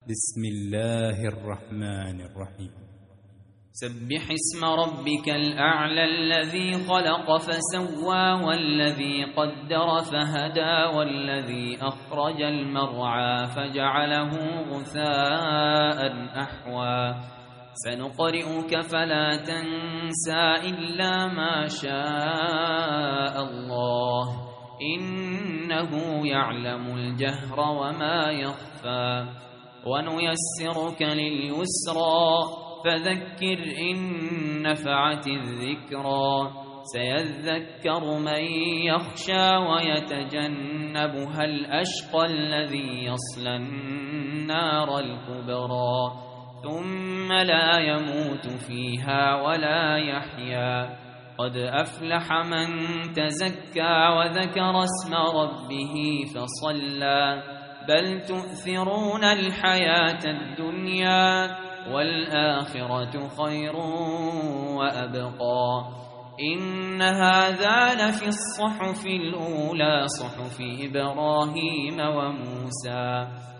بسم الله الرحمن الرحيم. سبح اسم ربك الأعلى الذي خلق فسوى والذي قدر فهدى والذي أخرج المرعى فجعله غثاء أحوى سنقرئك فلا تنسى إلا ما شاء الله إنه يعلم الجهر وما يخفى ونيسرك لليسرى فذكر إن نفعت الذكرى سيذكر من يخشى ويتجنبها الأشقى الذي يصلى النار الكبرى ثم لا يموت فيها ولا يحيا قد أفلح من تزكى وذكر اسم ربه فصلى بل تؤثرون الحياة الدنيا والآخرة خير وأبقى إن هذا لفي الصحف الأولى صحف إبراهيم وموسى